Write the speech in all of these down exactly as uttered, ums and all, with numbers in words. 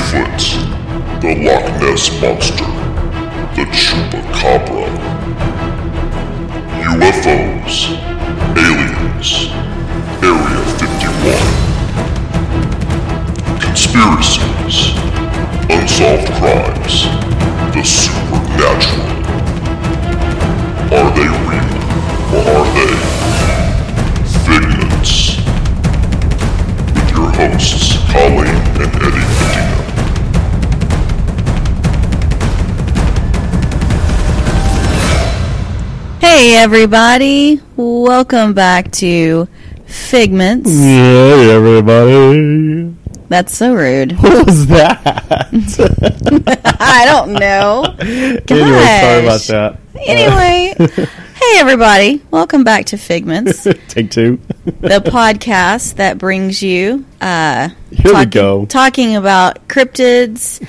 Bigfoot, the Loch Ness Monster, the Chupacabra, U F Os, aliens, Area fifty-one, conspiracies, unsolved crimes, the supernatural. Are they real, or are they figments? With your hosts, Colleen and Eddie Medina. Hey everybody, welcome back to Figments. Hey everybody. That's so rude. What was that? I don't know. Anyway, sorry about that. Anyway, hey everybody, welcome back to Figments. Take two. The podcast that brings you uh, Here talk- we go. talking about cryptids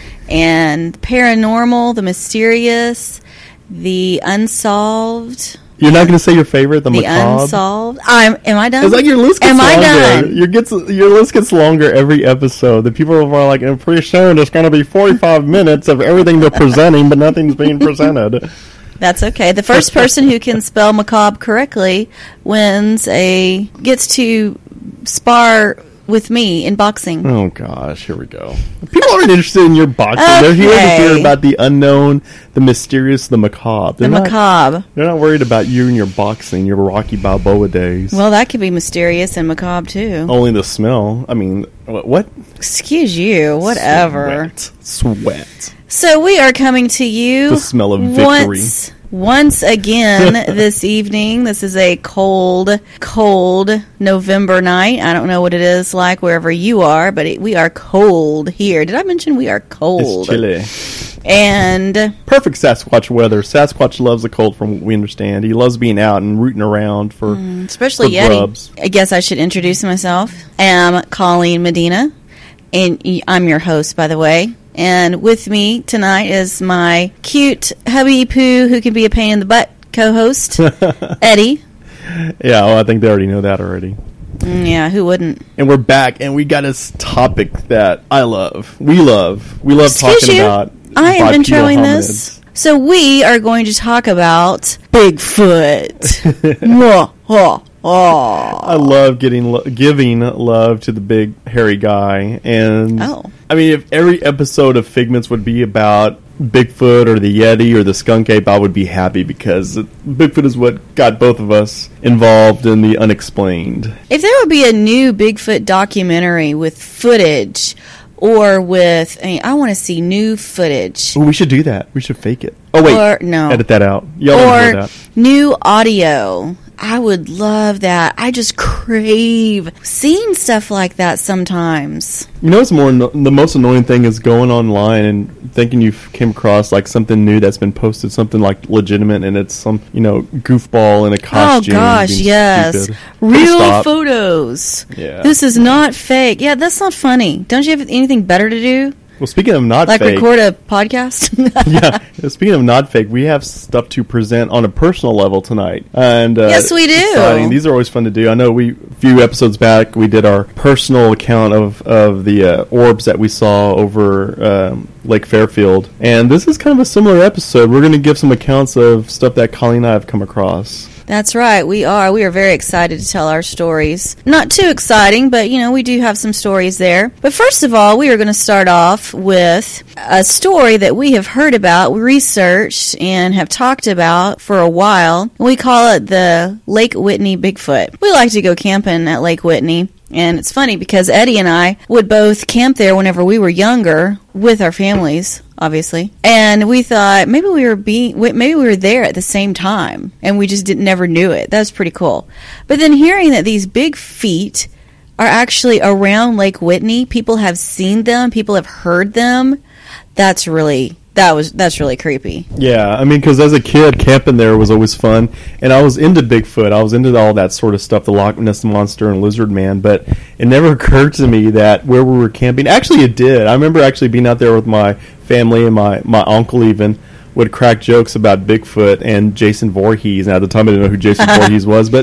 and paranormal, the mysterious, the unsolved. You're not going to say your favorite, the, The macabre? unsolved. I'm. Am I done? It's like your list gets Am I longer. done? Your, gets, your list gets longer every episode. The people are like, I'm pretty sure there's going to be forty-five minutes of everything they're presenting, but nothing's being presented. That's okay. The first person who can spell macabre correctly wins a gets to spar with me in boxing. Oh gosh, here we go. People aren't interested in your boxing. Okay. They're here to hear about the unknown, the mysterious, the macabre. They're The not, macabre. They're not worried about you and your boxing, your Rocky Balboa days. Well, that could be mysterious and macabre too. Only the smell. I mean, what? what? Excuse you. Whatever. Sweat. Sweat. So we are coming to you. The smell of victory. Once, once again this evening. This is a cold, cold November night. I don't know what it is like wherever you are, but it, we are cold here. Did I mention we are cold? It's chilly. And Perfect Sasquatch weather. Sasquatch loves the cold, from what we understand. He loves being out and rooting around for, especially for Yeti. grubs. I guess I should introduce myself. I'm Colleen Medina, and y- I'm your host, by the way. And with me tonight is my cute hubby poo, who can be a pain in the butt, co-host, Eddie. Yeah, well, I think they already know that already. Mm, yeah, who wouldn't? And we're back, and we got this topic that I love. We love. We love Excuse talking you? about I am bipedal introing hominids. this. So we are going to talk about Bigfoot. Mwah, oh, oh. I love getting lo- giving love to the big hairy guy, and Oh. I mean, if every episode of Figments would be about Bigfoot or the Yeti or the skunk ape, I would be happy, because Bigfoot is what got both of us involved in the unexplained. If there would be a new Bigfoot documentary with footage, or with, I, mean, I want to see new footage. Well, we should do that. We should fake it. Oh wait, Or, no. edit that out. Y'all don't hear Or that. new audio. I would love that. I just crave seeing stuff like that sometimes. You know what's more anno- the most annoying thing is going online and thinking you came across like something new that's been posted, something like legitimate, and it's some, you know, goofball in a costume. Oh gosh, being yes. stupid. Real Stop. photos. Yeah. This is not fake. Yeah, that's not funny. Don't you have anything better to do? Well, speaking of not Like fake, record a podcast? yeah. Speaking of not fake, we have stuff to present on a personal level tonight, and uh, Yes, we do. exciting. These are always fun to do. I know we a few episodes back we did our personal account of of the uh, orbs that we saw over um, Lake Fairfield, and this is kind of a similar episode. We're going to give some accounts of stuff that Colleen and I have come across. That's right, we are. We are very excited to tell our stories. Not too exciting, but, you know, we do have some stories there. But first of all, we are going to start off with a story that we have heard about, researched, and have talked about for a while. We call it the Lake Whitney Bigfoot. We like to go camping at Lake Whitney. And it's funny because Eddie and I would both camp there whenever we were younger with our families, obviously. And we thought maybe we were being maybe we were there at the same time, and we just didn't never knew it. That was pretty cool. But then hearing that these big feet are actually around Lake Whitney, people have seen them, people have heard them. That's really That was that's really creepy. Yeah, I mean, because as a kid, camping there was always fun, and I was into Bigfoot. I was into all that sort of stuff, the Loch Ness Monster and Lizard Man, but it never occurred to me that where we were camping, actually it did. I remember actually being out there with my family, and my, my uncle even would crack jokes about Bigfoot and Jason Voorhees, and at the time I didn't know who Jason Voorhees was, but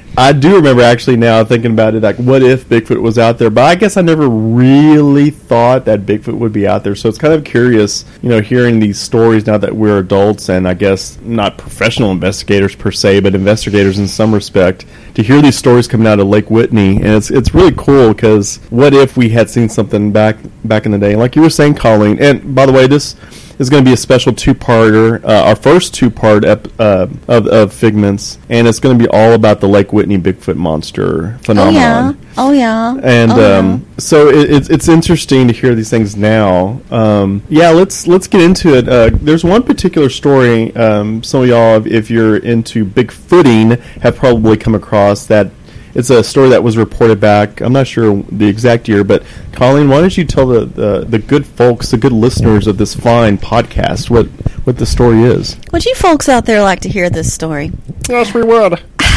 I do remember actually now thinking about it, like, what if Bigfoot was out there? But I guess I never really thought that Bigfoot would be out there. So it's kind of curious, you know, hearing these stories now that we're adults and I guess not professional investigators per se, but investigators in some respect, to hear these stories coming out of Lake Whitney. And it's it's really cool because what if we had seen something back back in the day? Like you were saying, Colleen, and by the way, this is going to be a special two-parter, uh, our first two-part ep- uh, of, of Figments, and it's going to be all about the Lake Whitney Bigfoot monster phenomenon. Oh, yeah. Oh, yeah. And oh, um, yeah. so it, it's it's interesting to hear these things now. Um, yeah, let's let's get into it. Uh, there's one particular story um, some of y'all, if you're into Bigfooting, have probably come across that. It's a story that was reported back, I'm not sure the exact year, but Colleen, why don't you tell the, the, the good folks, the good listeners of this fine podcast what, what the story is? Would you folks out there like to hear this story? Yes, we would.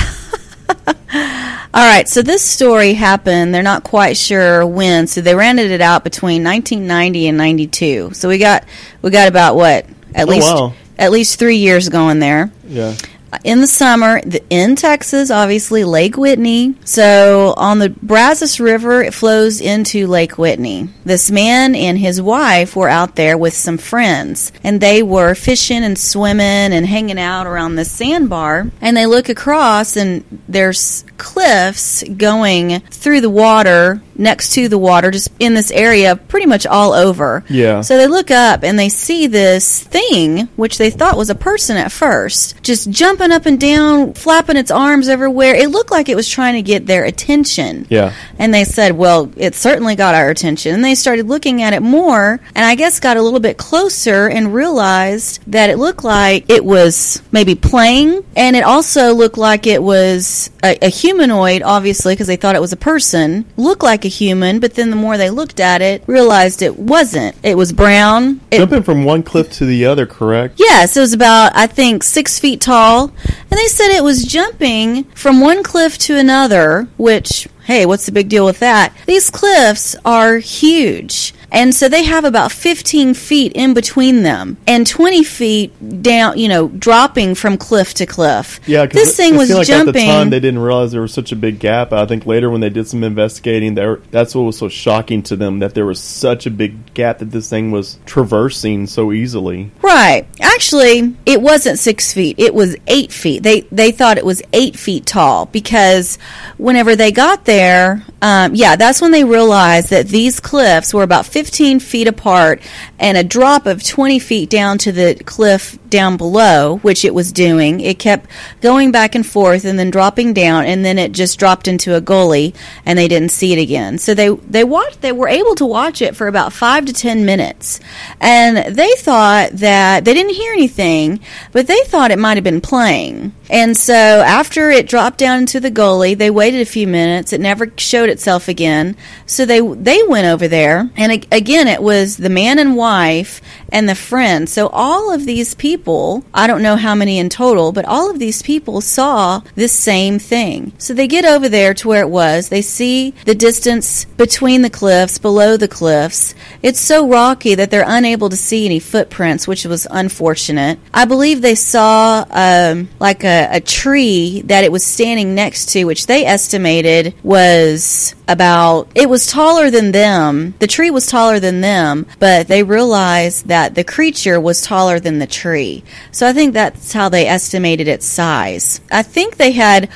All right, so this story happened, they're not quite sure when, so they rented it out between nineteen ninety and ninety-two. So we got we got about, what, at oh, least wow. at least three years going there. Yeah. In the summer, the, in Texas, obviously, Lake Whitney. So on the Brazos River, it flows into Lake Whitney. This man and his wife were out there with some friends, and they were fishing and swimming and hanging out around the sandbar. And they look across, and there's cliffs going through the water, next to the water, just in this area, pretty much all over. Yeah. So they look up, and they see this thing, which they thought was a person at first, just jumping up and down, flapping its arms everywhere. It looked like it was trying to get their attention. Yeah. And they said, well, it certainly got our attention. And they started looking at it more, and I guess got a little bit closer and realized that it looked like it was maybe playing, and it also looked like it was a, a humanoid, obviously, because they thought it was a person. Looked like a human, but then the more they looked at it, realized it wasn't. It was brown. It, Jumping from one cliff to the other, correct? Yes, it was about, I think, six feet tall. And they said it was jumping from one cliff to another, which, hey, what's the big deal with that? These cliffs are huge. And so they have about fifteen feet in between them and twenty feet down, you know, dropping from cliff to cliff. Yeah, because this thing it, it was seemed like jumping. At the time, they didn't realize there was such a big gap. I think later when they did some investigating, there that's what was so shocking to them, that there was such a big gap that this thing was traversing so easily. Right. Actually, it wasn't six feet. It was eight feet. They they thought it was eight feet tall because whenever they got there, um, yeah, that's when they realized that these cliffs were about fifteen feet apart and a drop of twenty feet down to the cliff down below, which it was doing. It kept going back and forth and then dropping down, and then it just dropped into a gully, and they didn't see it again. So they they watched. They were able to watch it for about five to ten minutes, and they thought that they didn't hear anything, but they thought it might have been playing. And so after it dropped down into the gully, they waited a few minutes. It never showed itself again. So they they went over there, and it, again, it was the man and wife and the friend. So all of these people, I don't know how many in total, but all of these people saw this same thing. So they get over there to where it was. They see the distance between the cliffs, below the cliffs. It's so rocky that they're unable to see any footprints, which was unfortunate. I believe they saw um, like a, a tree that it was standing next to, which they estimated was about, it was taller than them. The tree was taller than them, but they realized that the creature was taller than the tree. So I think that's how they estimated its size. I think they had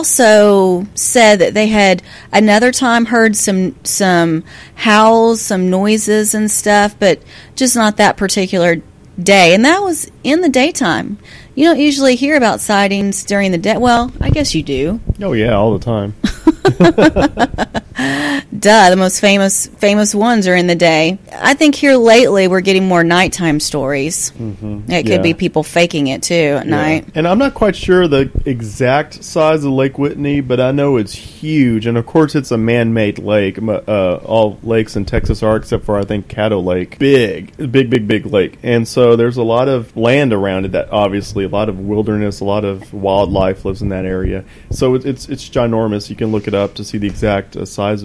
also said that they had another time heard some some howls, some noises and stuff, but just not that particular day. And that was in the daytime. You don't usually hear about sightings during the day. Well, I guess you do. Oh, yeah, all the time. Duh, the most famous famous ones are in the day. I think here lately we're getting more nighttime stories. Mm-hmm. It could yeah. be people faking it too at yeah. night. And I'm not quite sure the exact size of Lake Whitney, but I know it's huge. And of course, it's a man-made lake. Uh, all lakes in Texas are, except for I think Caddo Lake. Big, big, big, big lake. And so there's a lot of land around it. That obviously a lot of wilderness, a lot of wildlife lives in that area. So it's it's, it's ginormous. You can look it up to see the exact uh, size of it. And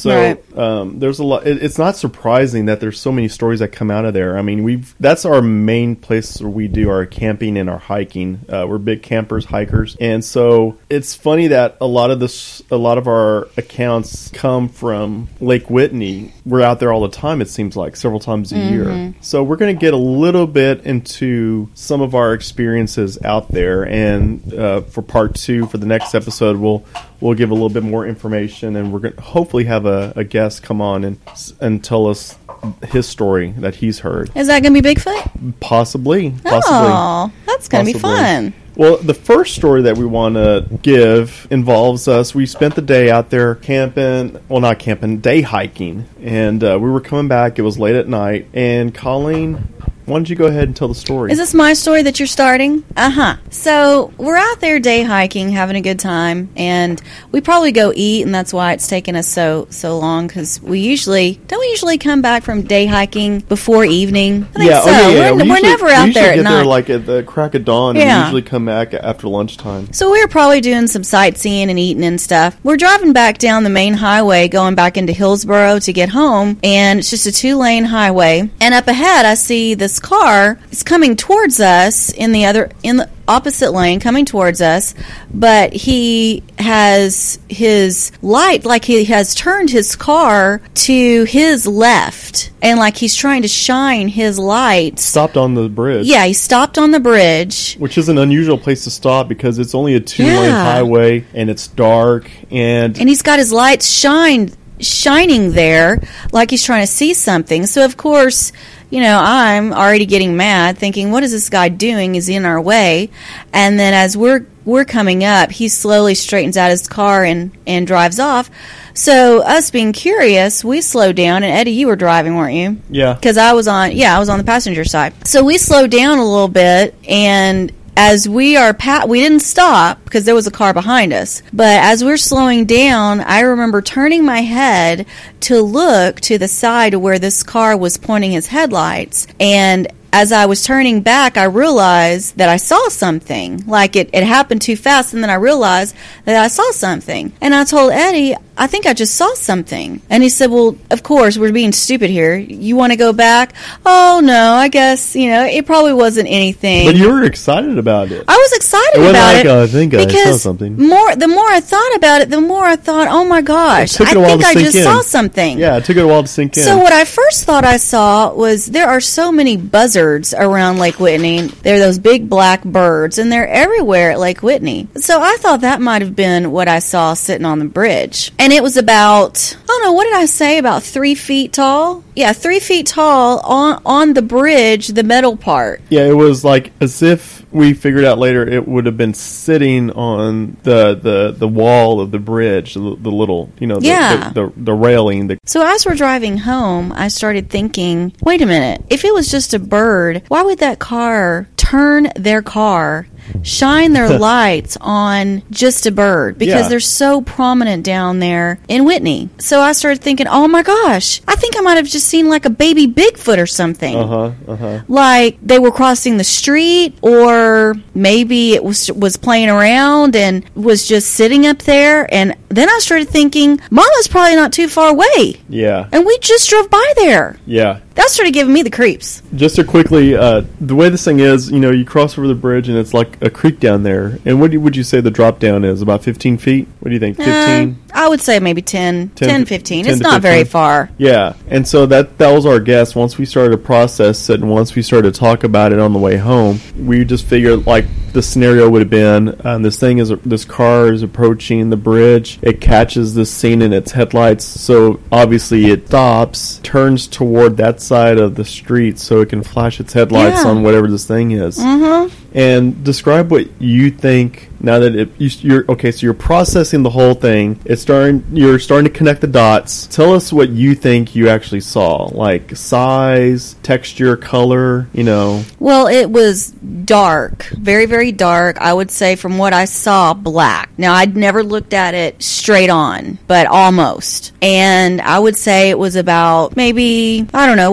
So Right. um, there's a lot. It, it's not surprising that there's so many stories that come out of there. I mean, we've that's our main place where we do our camping and our hiking. Uh, we're big campers, hikers, and so it's funny that a lot of this, a lot of our accounts come from Lake Whitney. We're out there all the time. It seems like several times a Mm-hmm. year. So we're going to get a little bit into some of our experiences out there, and uh, for part two, for the next episode, we'll we'll give a little bit more information, and we're going to hopefully have a, a guest come on and and tell us his story that he's heard. Is that going to be Bigfoot? Possibly, possibly. Oh, that's going to be Possibly. fun. Well, the first story that we want to give involves us. We spent the day out there camping, well, not camping, day hiking, and uh, we were coming back. It was late at night, and Colleen, why don't you go ahead and tell the story? Is this my story that you're starting? Uh-huh. So we're out there day hiking, having a good time, and we probably go eat, and that's why it's taken us so so long, because we usually, don't we usually come back from day hiking before evening? I think yeah, so. oh, yeah, yeah. We're, We we're usually- never we out usually there at get night. there like at the crack of dawn, and Yeah. we usually come back after lunchtime. So we were probably doing some sightseeing and eating and stuff. We're driving back down the main highway, going back into Hillsboro to get home, and it's just a two-lane highway. And up ahead, I see this car. It's coming towards us in the other in the opposite lane, coming towards us, but he has his light, like he has turned his car to his left, and like he's trying to shine his light. Stopped on the bridge. Yeah, he stopped on the bridge. Which is an unusual place to stop because it's only a two-lane Yeah. highway, and it's dark, and... And he's got his lights shined, shining there like he's trying to see something. So, of course, you know, I'm already getting mad, thinking, what is this guy doing? Is he in our way? And then as we're we're coming up, he slowly straightens out his car and, and drives off. So, us being curious, we slowed down. And, Eddie, you were driving, weren't you? Yeah. Because I was on, yeah, I was on the passenger side. So, we slowed down a little bit, and as we are, pa- we didn't stop because there was a car behind us. But as we're slowing down, I remember turning my head to look to the side where this car was pointing his headlights. And as I was turning back, I realized that I saw something. Like it, it happened too fast, and then I realized that I saw something. And I told Eddie, I think I just saw something. And he said, well, of course, we're being stupid here. You want to go back? Oh, no, I guess, you know, it probably wasn't anything. But you were excited about it. I was excited It wasn't about like, it. oh, I think I saw because something. More, the more I thought about it, the more I thought, oh my gosh, It took I it a while think to I sink just in. saw something. Yeah, it took it a while to sink in. So what I first thought I saw was there are so many buzzards around Lake Whitney. They're those big black birds, and they're everywhere at Lake Whitney. So I thought that might have been what I saw sitting on the bridge. And it was about, I don't know, what did I say, about three feet tall? Yeah, three feet tall on, on the bridge, the metal part. Yeah, it was like as if we figured out later it would have been sitting on the the, the wall of the bridge, the, the little, you know, the, Yeah. the, the, the railing. The, So as we're driving home, I started thinking, wait a minute, if it was just a bird, why would that car turn their car, shine their lights on just a bird? Because Yeah. they're so prominent down there in Whitney. So I started thinking, oh my gosh, I think I might have just seen like a baby Bigfoot or something. uh-huh, uh-huh. Like they were crossing the street, or maybe it was was playing around and was just sitting up there. And then I started thinking, Mama's probably not too far away. Yeah, And we just drove by there. yeah. That started giving me the creeps. Just to quickly, uh, the way this thing is, you know, you cross over the bridge and it's like a creek down there. And what do you, would you say the drop down is? About fifteen feet? What do you think? fifteen? Uh, I would say maybe ten, ten, ten, fifteen. ten It's to not very fifteen. far. Yeah, and so that that was our guess. Once we started to process it, and once we started to talk about it on the way home, we just figured like the scenario would have been: um, this thing is this car is approaching the bridge. It catches this scene in its headlights, so obviously it stops, turns toward that side of the street, so it can flash its headlights Yeah. on whatever this thing is. Mm-hmm. And describe what you think now that it, you, you're okay. So you're processing the whole thing. It's starting. You're starting to connect the dots. Tell us what you think you actually saw, like size, texture, color. You know. Well, it was dark, very, very dark. I would say from what I saw, black. Now, I'd never looked at it straight on, but almost. And I would say it was about maybe, I don't know, what do you,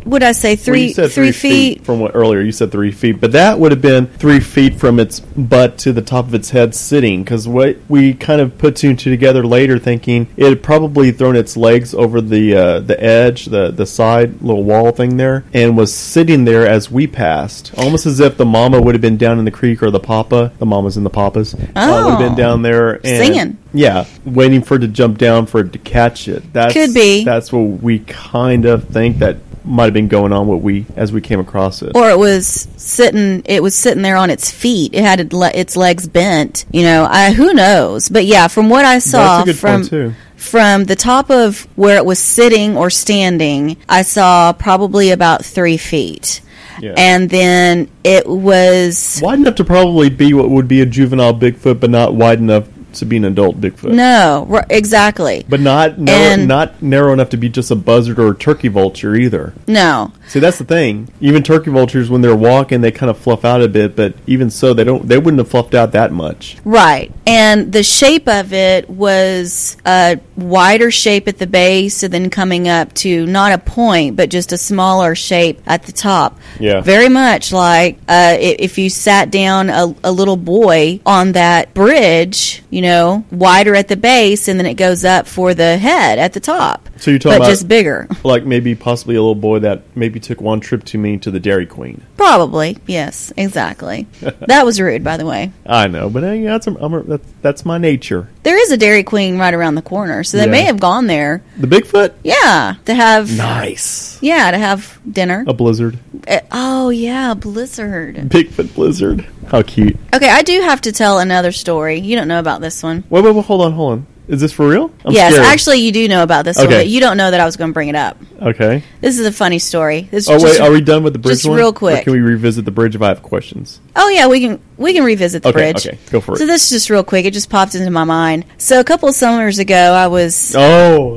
would I say Well, three you said three, three feet. from what earlier you said three feet, but that would have been three feet from its butt to the top of its head sitting. Because what we kind of put two and two together later, thinking it had probably thrown its legs over the uh, the edge, the the side little wall thing there, and was sitting there as we passed, almost as if the mama would have been down in the creek or the papa. The mamas and the papas uh, Oh. would have been down there and Singing. Yeah, waiting for it to jump down for it to catch it. That's, Could be. That's what we kind of think that might have been going on. What we as we came across it. Or it was sitting. It was sitting there on its feet. It had it le- its legs bent. You know, I, who knows? But yeah, from what I saw That's a good from point too. from the top of where it was sitting or standing, I saw probably about three feet. Yeah. And then it was Wide enough to probably be what would be a juvenile Bigfoot, but not wide enough to be an adult Bigfoot. no, r- exactly. But not narrow, And- not narrow enough to be just a buzzard or a turkey vulture either. No. See, that's the thing. Even turkey vultures, when they're walking, they kind of fluff out a bit. But even so, they don't. They wouldn't have fluffed out that much. Right. And the shape of it was a wider shape at the base and then coming up to not a point, but just a smaller shape at the top. Yeah. Very much like uh, i- if you sat down a, a little boy on that bridge, you know, wider at the base and then it goes up for the head at the top. So you're talking but about just bigger. like maybe possibly a little boy that maybe took one trip too mean to the Dairy Queen. Probably. Yes, exactly. That was rude, by the way. I know, but hey, that's I'm a, that's that's my nature. There is a Dairy Queen right around the corner, so they Yeah. may have gone there. The Bigfoot, Yeah, to have nice. yeah to have dinner. A blizzard, Uh, oh yeah, blizzard. Bigfoot blizzard. How cute. Okay, I do have to tell another story. You don't know about this one. Wait, wait, wait, hold on, hold on. Is this for real? I'm yes, scared. actually, you do know about this one, Okay. but you don't know that I was going to bring it up. Okay. This is a funny story. This is Oh just, wait, are we done with the bridge just one? real Or quick. can we revisit the bridge if I have questions? Oh yeah, we can we can revisit the Okay, bridge. okay, go for So it. this is just real quick. It just popped into my mind. So a couple of summers ago, I was Oh.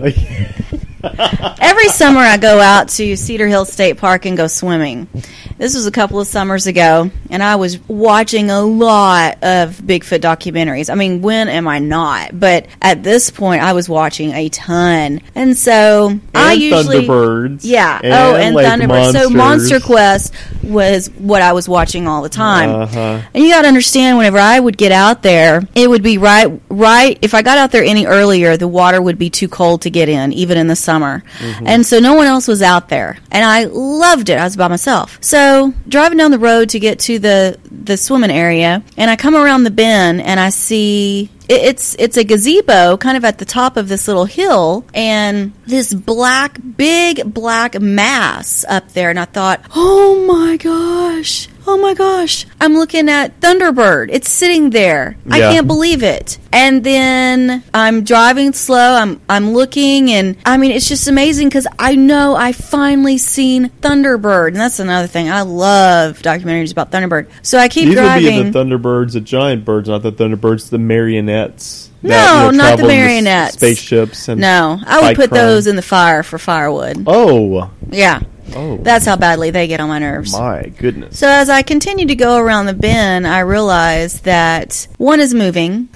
every summer I go out to Cedar Hill State Park and go swimming. This was a couple of summers ago, and I was watching a lot of Bigfoot documentaries. I mean, when am I not? But at this point, I was watching a ton. And so I And usually... Thunderbirds. Yeah. And oh, and Lake Thunderbirds. So Monsters. Monster Quest was what I was watching all the time. Uh-huh. And you got to understand, whenever I would get out there, it would be right, right. If I got out there any earlier, the water would be too cold to get in, even in the summer. Mm-hmm. And so no one else was out there. And I loved it. I was by myself. So driving down the road to get to the, the swimming area, and I come around the bend and I see... it- It's it's a gazebo kind of at the top of this little hill, and this black, big black mass up there. And I thought, oh my gosh, oh my gosh. I'm looking at Thunderbird. It's sitting there. I Yeah. can't believe it. And then I'm driving slow. I'm I'm looking, and I mean, it's just amazing because I know I finally seen Thunderbird. And that's another thing. I love documentaries about Thunderbird. So I keep These driving. would be the Thunderbirds, the giant birds, not the Thunderbirds, the marionettes. No, that, you know, not the travel in marionettes. spaceships and No, I would fight put crime. those in the fire for firewood. Oh, Yeah, oh, that's how badly they get on my nerves. my goodness. So as I continue to go around the bend, I realize that one is moving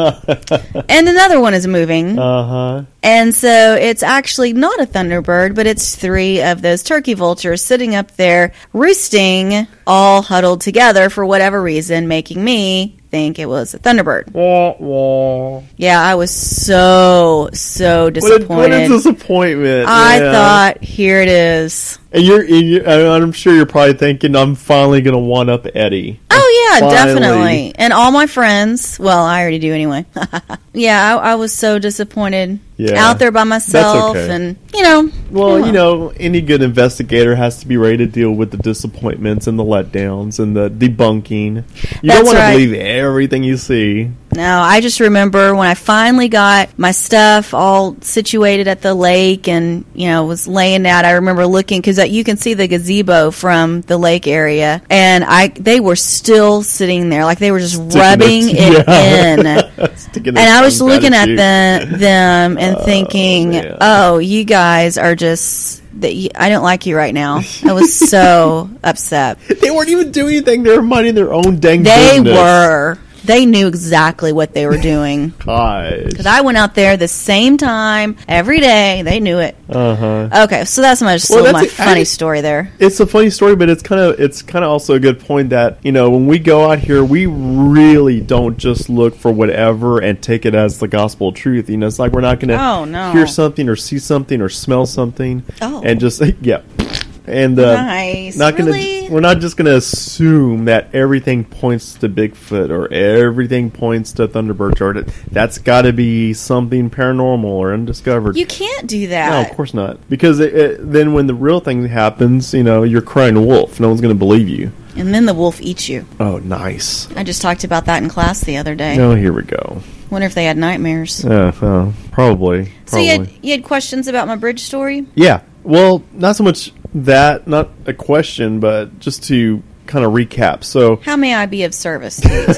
and another one is moving. Uh huh. And so it's actually not a Thunderbird, but it's three of those turkey vultures sitting up there roosting, all huddled together for whatever reason, making me think it was a Thunderbird. Wah, wah. Yeah, I was so, so What a, disappointed. what a disappointment. I yeah. thought, here it is. And you're, and you're, I'm sure you're probably thinking, I'm finally going to one up Eddie. Oh, yeah, Finally. definitely. And all my friends, well, I already do anyway. Yeah, I, I was so disappointed. Yeah. Out there by myself. okay. And, you know. Well, yeah. you know, any good investigator has to be ready to deal with the disappointments and the letdowns and the debunking. You That's don't want right. to believe everything you see. No, I just remember when I finally got my stuff all situated at the lake and, you know, was laying out. I remember looking, because you can see the gazebo from the lake area. And I, they were still sitting there, like they were just Sticking rubbing their- it yeah. in. Sticking their And I was tongues out looking at you. them, them and Oh, thinking, man. oh, you guys are just, that you, I don't like you right now. I was so upset. They weren't even doing anything. They were minding their own dang They business. were. They knew exactly what they were doing. Gosh. Because I went out there the same time every day. They knew it. Uh-huh. Okay, so that's my, Well, so that's my a- funny I- story there. It's a funny story, but it's kind of it's kind of also a good point that, you know, when we go out here, we really don't just look for whatever and take it as the gospel truth. You know, it's like we're not going to Oh, no. hear something or see something or smell something Oh. and just yeah. And uh, Nice. not gonna Really? we're not just going to assume that everything points to Bigfoot or everything points to Thunderbirds or that, that's got to be something paranormal or undiscovered. You can't do No, that. of course not. Because it, it, then when the real thing happens, you know, you're crying wolf. No one's going to believe you. And then the wolf eats you. Oh, nice. I just talked about that in class the other day. Oh, here we go. Wonder if they had nightmares. Uh, uh, probably. So you Probably. had, you had questions about my bridge story? Yeah. Well, not so much that, not a question, but just to kind of recap. So, How may I be of service to you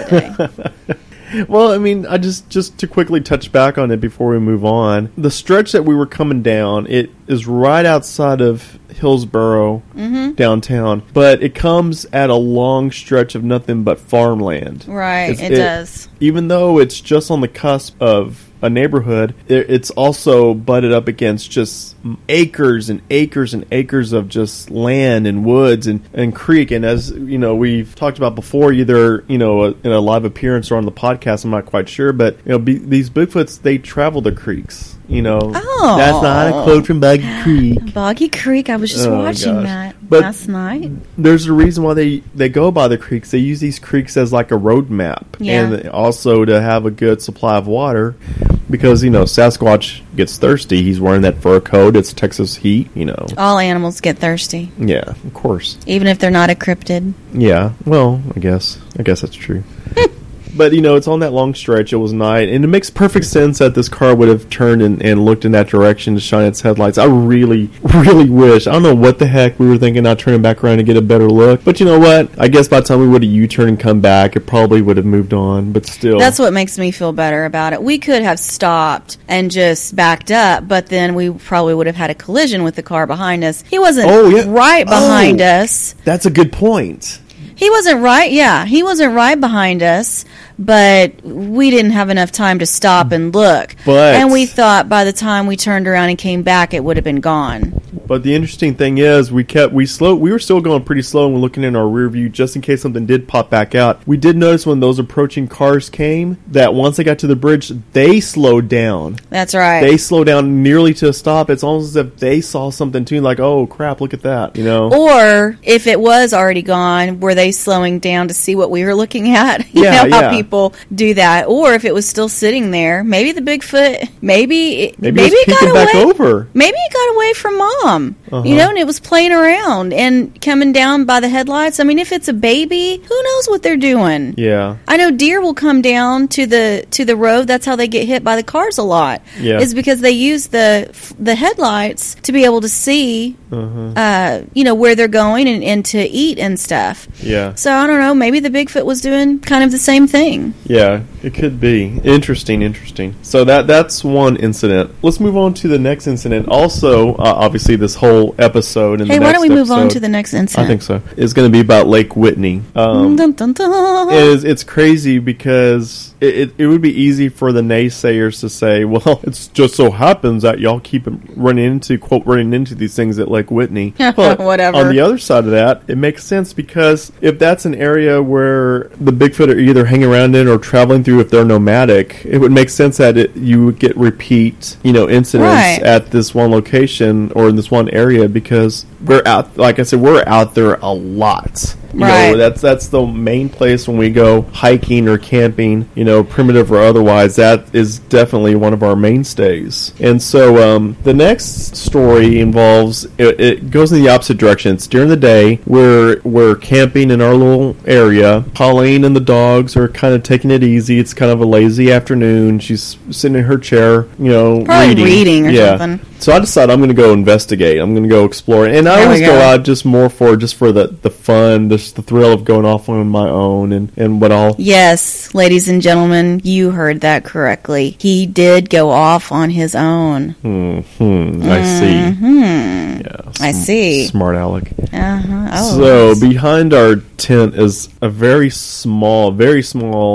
today? well, I mean, I just just to quickly touch back on it before we move on. The stretch that we were coming down, it is right outside of Hillsboro, Mm-hmm. downtown, but it comes at a long stretch of nothing but farmland. Right, It's- it, does. Even though it's just on the cusp of a neighborhood, it- it's also butted up against just acres and acres and acres of just land and woods and, and creek. And as you know, we've talked about before, either you know a, in a live appearance or on the podcast, I'm not quite sure, but you know be, these Bigfoots, they travel the creeks. You know, Oh. that's not a quote from Buggy Creek. Boggy Creek, I was just Oh, watching gosh. that But- last night. There's a reason why they, they go by the creeks. They use these creeks as like a road map, Yeah. and also to have a good supply of water, because you know Sasquatch gets thirsty. He's wearing that fur coat. It's Texas heat. You know, All animals get thirsty, yeah, of course, even if they're not a cryptid. yeah. Well, I guess I guess that's true. But, you know, it's on that long stretch. It was night. And it makes perfect sense that this car would have turned and, and looked in that direction to shine its headlights. I really, really wish. I don't know what the heck we were thinking, not turning back around to get a better look. But you know what? I guess by the time we would have U-turned and come back, it probably would have moved on. But still. That's what makes me feel better about it. We could have stopped and just backed up, but then we probably would have had a collision with the car behind us. He wasn't Oh, yeah. right behind Oh. us. That's a good point. He wasn't right, yeah. He wasn't right behind us, but we didn't have enough time to stop and look. But- and we thought by the time we turned around and came back, it would have been gone. But the interesting thing is, we kept we slow. We were still going pretty slow, and we're looking in our rear view just in case something did pop back out. We did notice when those approaching cars came that once they got to the bridge, they slowed down. That's right. They slowed down nearly to a stop. It's almost as if they saw something too, like, oh crap, look at that, you know. Or if it was already gone, were they slowing down to see what we were looking at? You Yeah, know how yeah. people do that. Or if it was still sitting there, maybe the Bigfoot, maybe it, Maybe, maybe, it's it got peeking away. back over. Maybe it got away from Mom, Uh-huh. you know, and it was playing around and coming down by the headlights. I mean, if it's a baby, who knows what they're doing? Yeah, I know deer will come down to the to the road. That's how they get hit by the cars a lot. Yeah. Is because they use the the headlights to be able to see, uh-huh. uh, you know, where they're going and, and to eat and stuff. yeah, So I don't know. Maybe the Bigfoot was doing kind of the same thing. yeah. It could be interesting, interesting. So that that's one incident. Let's move on to the next incident. Also, uh, obviously, this whole episode and Hey, the why next don't we move on episode- to the next incident? I think so. It's going to be about Lake Whitney. Um, Dun, dun, dun. it is, it's crazy because it, it, it would be easy for the naysayers to say, well, it just so happens that y'all keep running into, quote, running into these things at Lake Whitney. But Whatever. on the other side of that, it makes sense because if that's an area where the Bigfoot are either hanging around in or traveling through if they're nomadic, it would make sense that it, you would get repeat, you know, incidents Right. at this one location or in this one area because we're out, like I said, we're out there a lot. You Right. know, that's that's the main place when we go hiking or camping, you know, primitive or otherwise. That is definitely one of our mainstays. And so um, the next story involves it, it goes in the opposite direction. It's during the day. We're we're camping in our little area. Colleen and the dogs are kind of taking it easy. It's kind of a lazy afternoon. She's sitting in her chair, you know, Probably reading. reading or yeah. something. So I decided I'm going to go investigate. I'm going to go explore. And I There we always go. go. out just more for just for the, the fun, just the thrill of going off on my own and, and what all. Yes, ladies and gentlemen, you heard that correctly. He did go off on his own. Hmm, hmm, I see. Hmm. Yeah, I sm- see. Smart Alec. Uh-huh. Oh, So yes. behind our tent is a very small, very small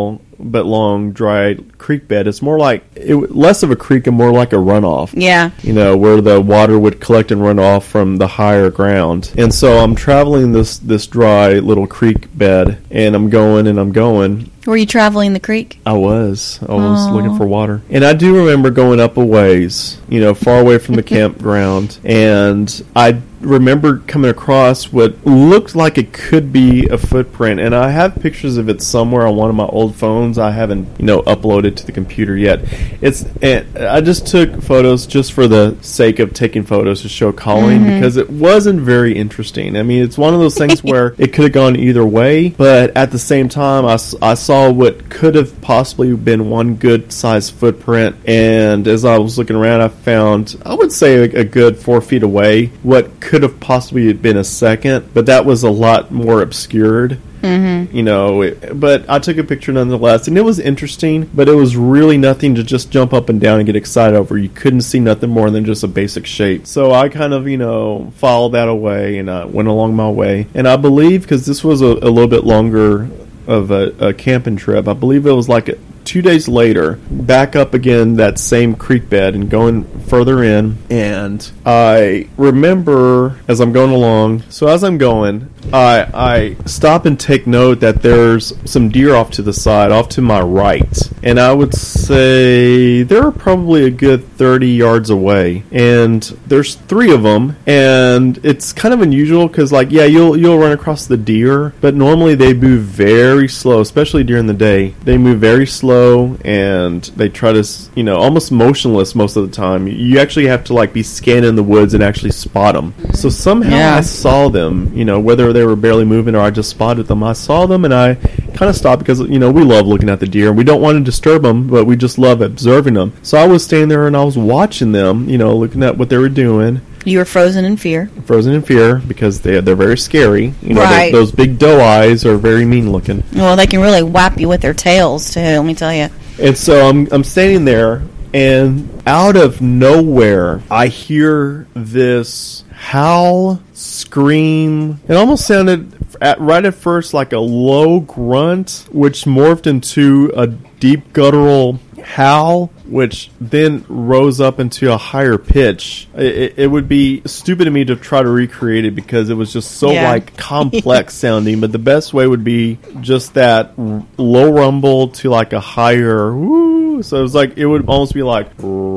but long, dry creek bed. It's more like, it, less of a creek and more like a runoff. Yeah. You know, where the water would collect and run off from the higher ground. And so I'm traveling this, this dry little creek bed, and I'm going and I'm going. Were you traveling the creek? I was. I was Aww. looking for water. And I do remember going up a ways, you know, far away from the campground. And I remember coming across what looked like it could be a footprint. And I have pictures of it somewhere on one of my old phones. I haven't, you know, uploaded to the computer yet. It's. I just took photos just for the sake of taking photos to show Colleen, mm-hmm. because it wasn't very interesting. I mean, it's one of those things where it could have gone either way. But at the same time, I, I saw saw what could have possibly been one good sized footprint, and as I was looking around, I found, I would say, a, a good four feet away what could have possibly been a second, but that was a lot more obscured. Mm-hmm. You know, it, but I took a picture nonetheless, and it was interesting, but it was really nothing to just jump up and down and get excited over. You couldn't see nothing more than just a basic shape. So I kind of, you know, followed that away, and I went along my way. And I believe, because this was a, a little bit longer of a, a camping trip, I believe it was like a, two days later, back up again that same creek bed and going further in. And I remember as I'm going along, so as I'm going, I I stop and take note that there's some deer off to the side, off to my right. And I would say they're probably a good thirty yards away. And there's three of them. And it's kind of unusual because, like, yeah, you'll you'll run across the deer, but normally they move very slow, especially during the day. They move very slow. And they try to, you know, almost motionless most of the time. You actually have to, like, be scanning the woods and actually spot them. So somehow yeah. I saw them, you know, whether they were barely moving or I just spotted them. I saw them, and I kind of stopped because, you know, we love looking at the deer. We don't want to disturb them, but we just love observing them. So I was standing there and I was watching them, you know, looking at what they were doing. You were frozen in fear. Frozen in fear because they, they're very scary. You know, right. they, those big doe eyes are very mean looking. Well, they can really whap you with their tails, too, let me tell you. And so I'm I'm standing there, and out of nowhere, I hear this howl, scream. It almost sounded, at, right at first, like a low grunt, which morphed into a deep guttural howl, which then rose up into a higher pitch. It, it would be stupid of me to try to recreate it because it was just so, yeah. like, complex sounding, but the best way would be just that low rumble to, like, a higher woo. So it was like, it would almost be like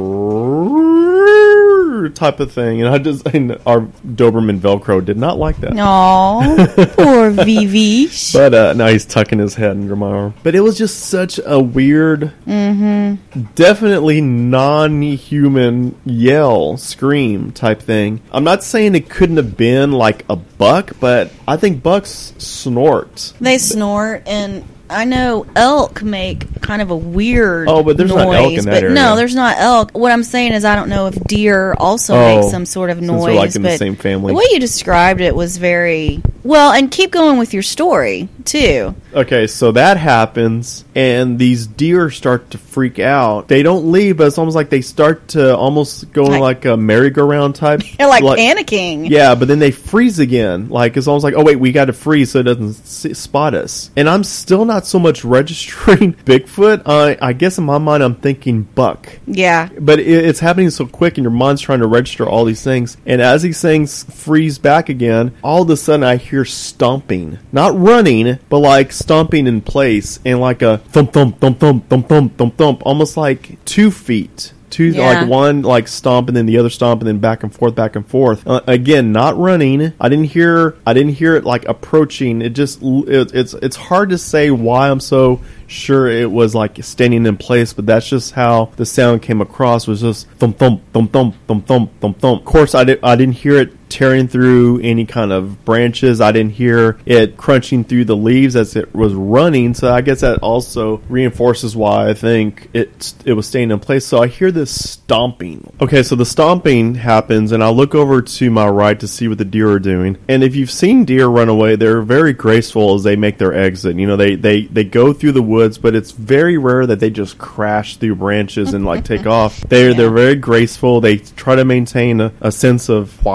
type of thing, and I just, and our Doberman Velcro did not like that. Aww, poor Vivi. But uh, now he's tucking his head under my arm. But it was just such a weird, mm-hmm. definitely non-human yell, scream type thing. I'm not saying it couldn't have been like a buck, but I think bucks snort. They snort, and I know elk make kind of a weird Oh, but there's noise, not elk in that but area. No, there's not elk. What I'm saying is I don't know if deer also oh, make some sort of noise. Since they're like in but the same family. The way you described it was very... Well, and keep going with your story, too. Okay, so that happens, and these deer start to freak out. They don't leave, but it's almost like they start to almost go like, like a merry-go-round type. They're like, like panicking. Yeah, but then they freeze again. Like, it's almost like, oh, wait, we got to freeze so it doesn't see, spot us. And I'm still not so much registering Bigfoot. Uh, I guess in my mind, I'm thinking buck. Yeah. But it, it's happening so quick, and your mind's trying to register all these things. And as these things freeze back again, all of a sudden I hear stomping. Not running, but like stomping in place, and like a thump, thump, thump, thump, thump, thump, thump, thump, almost like two feet. Two, yeah. Like one like stomp and then the other stomp and then back and forth, back and forth. Uh, again, not running. I didn't hear. I didn't hear it like approaching. It just. It, it's. It's hard to say why I'm so sure it was like standing in place, but that's just how the sound came across. Was just thump, thump, thump, thump, thump, thump, thump, thump. Of course, I did. I didn't hear it tearing through any kind of branches. I didn't hear it crunching through the leaves as it was running. So I guess that also reinforces why I think it it was staying in place. So I hear this stomping. Okay, so the stomping happens, and I look over to my right to see what the deer are doing. And if you've seen deer run away, they're very graceful as they make their exit. You know, they they they go through the woods, but it's very rare that they just crash through branches and like take off. They're yeah. they're very graceful. They try to maintain a, a sense of quiet as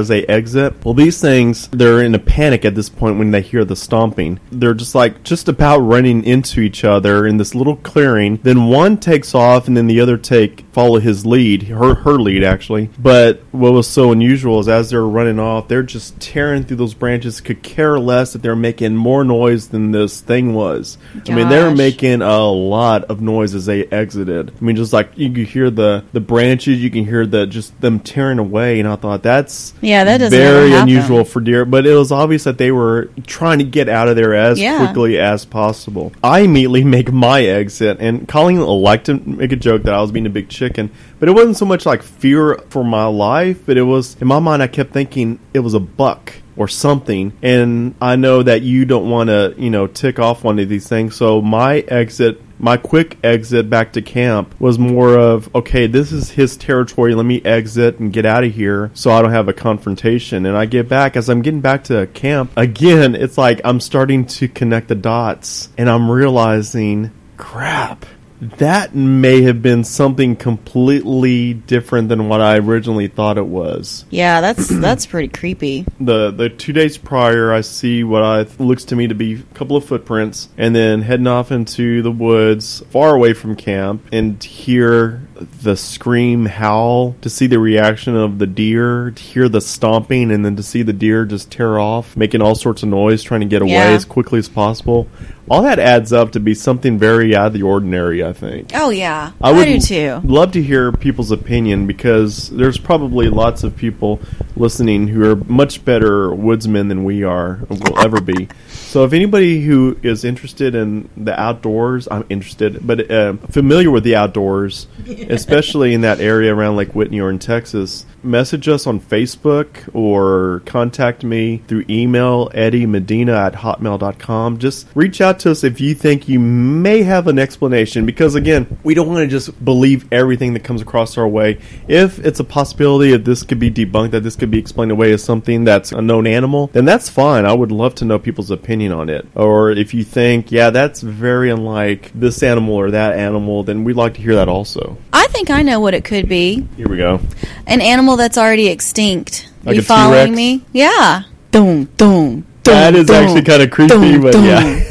as they exit. Well, these things, they're in a panic at this point when they hear the stomping. They're just like, just about running into each other in this little clearing. Then one takes off and then the other take, follow his lead, her, her lead actually. But what was so unusual is as they're running off, they're just tearing through those branches, could care less that they're making more noise than this thing was. Gosh. I mean, they were making a lot of noise as they exited. I mean, just like you could hear the, the branches, you can hear the just them tearing away, and I thought that's yeah, that doesn't very ever unusual happen. for deer. But it was obvious that they were trying to get out of there as Yeah. quickly as possible. I immediately make my exit, and Colleen liked to make a joke that I was being a big chicken, but it wasn't so much like fear for my life, but it was, in my mind, I kept thinking it was a buck or something, and I know that you don't want to, you know, tick off one of these things, so my exit, my quick exit back to camp was more of, okay, this is his territory, let me exit and get out of here so I don't have a confrontation. And I get back, as I'm getting back to camp, again, it's like I'm starting to connect the dots, and I'm realizing, crap, that may have been something completely different than what I originally thought it was. Yeah, that's that's pretty creepy. The the two days prior, I see what I looks to me to be a couple of footprints, and then heading off into the woods, far away from camp, and hear the scream, howl, to see the reaction of the deer, to hear the stomping, and then to see the deer just tear off, making all sorts of noise, trying to get away Yeah. as quickly as possible. All that adds up to be something very out of the ordinary, I think. Oh yeah, I I, would do too. love to hear people's opinion, because there's probably lots of people listening who are much better woodsmen than we are, or will ever be. So if anybody who is interested in the outdoors, I'm interested, but uh, familiar with the outdoors, especially in that area around Lake Whitney or in Texas, message us on Facebook or contact me through email, eddie medina at hotmail dot com. Just reach out to us if you think you may have an explanation, because again, we don't want to just believe everything that comes across our way. If it's a possibility that this could be debunked, that this could be explained away as something that's a known animal, then that's fine. I would love to know people's opinion on it. Or if you think, yeah, that's very unlike this animal or that animal, then we'd like to hear that also. I think I know what it could be. Here we go. An animal that's already extinct. Like you a following T-Rex? me? Yeah. Doom, doom, doom. That is doom, actually kind of creepy, doom, but doom. yeah.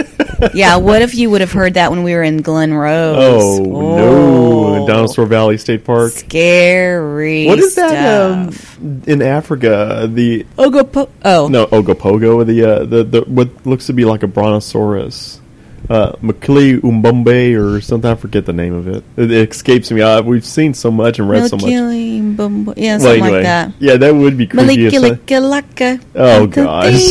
Yeah, what if you would have heard that when we were in Glen Rose? Oh, no. Dinosaur Valley State Park. Scary What is that stuff. um, in Africa? The Ogopo- oh. No, Ogopogo, the, uh, the, the what looks to be like a brontosaurus. Uh, Makili Umbombe or something. I forget the name of it. It, it escapes me. Uh, we've seen so much and read so much. Malikili Mbumbu- Yeah, Well, something anyway, like that. yeah, that would be creepy. if so- Malikilikilaka. Oh, gosh.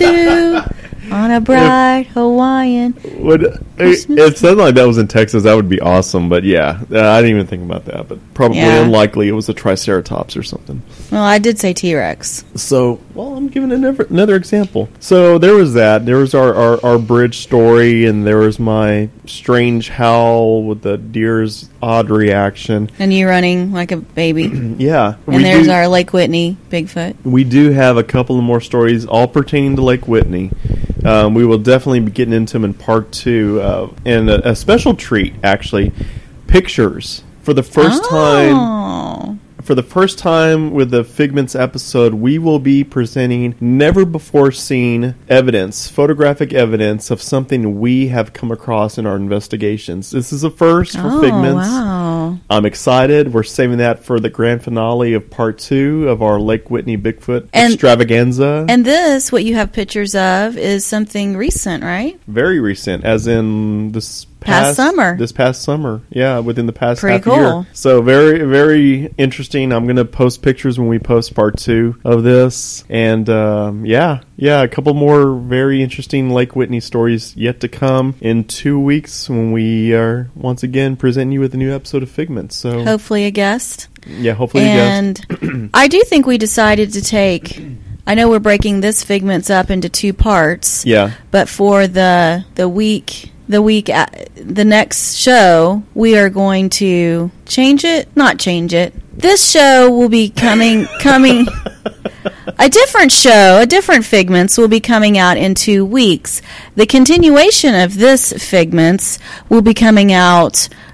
On a bright Hawaiian. Would if something like that was in Texas, that would be awesome. But yeah, uh, I didn't even think about that. But probably Yeah. unlikely it was a Triceratops or something. Well, I did say T-Rex. So, well, I'm giving another, another example. So there was that. There was our, our, our bridge story, and there was my strange howl with the deer's odd reaction. And you running like a baby. Yeah. And there's our Lake Whitney Bigfoot. We do have a couple of more stories, all pertaining to Lake Whitney. Um, we will definitely be getting into them in part two. Uh, and a, a special treat, actually, pictures. For the first time... Oh. For the first time with the Figments episode, we will be presenting never before seen evidence, photographic evidence of something we have come across in our investigations. This is a first for Oh, Figments. wow. I'm excited. We're saving that for the grand finale of part two of our Lake Whitney Bigfoot And- extravaganza. And this, what you have pictures of, is something recent, right? Very recent, as in this Past past, summer. This past summer, yeah, within the past Pretty half cool. year. So very, very interesting. I'm going to post pictures when we post part two of this, and um, yeah, yeah, a couple more very interesting Lake Whitney stories yet to come in two weeks when we are once again presenting you with a new episode of Figments. So Hopefully a guest. yeah, hopefully you guys. And I do think we decided to take... I know we're breaking this Figments up into two parts. Yeah. But for the the week... The week, uh, the next show, we are going to change it. Not change it. This show will be coming, coming. A different show, a different Figments will be coming out in two weeks. The continuation of this Figments will be coming out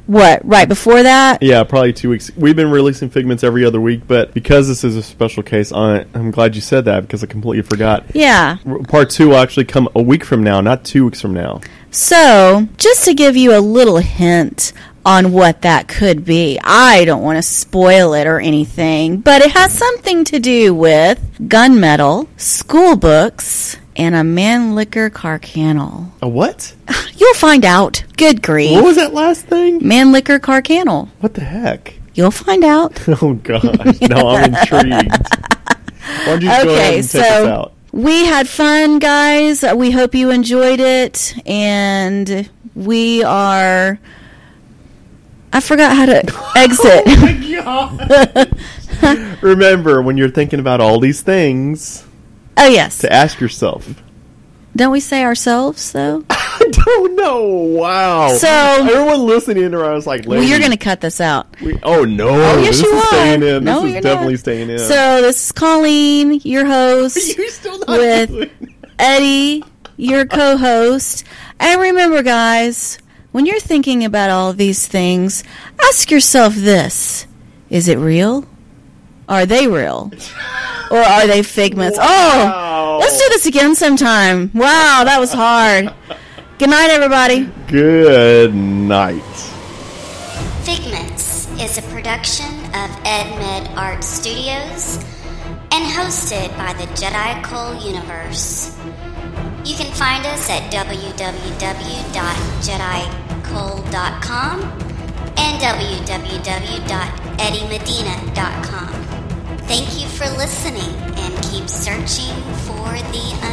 What, right before that? Yeah, probably two weeks. We've been releasing Figments every other week, but because this is a special case, I, I'm glad you said that because I completely forgot. Yeah. Part two will actually come a week from now, not two weeks from now. So, just to give you a little hint on what that could be, I don't want to spoil it or anything, but it has something to do with gunmetal, school books, and a Mannlicher Carcannol. A what? You'll find out. Good grief. What was that last thing? Mannlicher Carcannol. What the heck? You'll find out. Oh, gosh. No, I'm intrigued. Why don't you just go ahead Okay, and take so us out? we had fun, guys. We hope you enjoyed it. And we are... I forgot how to exit. Oh, my God. Remember, when you're thinking about all these things, Oh, yes. to ask yourself. Don't we say ourselves, though? I don't know. Wow. So- everyone listening to her, I was like, Well, lady, you're going to cut this out. we, oh, no. Oh, yes, this you is are. staying in. No, this you're is definitely not. staying in. So, this is Colleen, your host, You're still not with doing it. Eddie, your co-host. And remember, guys, when you're thinking about all these things, ask yourself this. Is it real? Are they real? Or are they figments? Wow. Oh, let's do this again sometime. Wow, that was hard. Good night, everybody. Good night. Figments is a production of EdMed Art Studios and hosted by the Jedi Cole Universe. You can find us at w w w dot jedi cole dot com and w w w dot eddie medina dot com. Thank you for listening and keep searching for the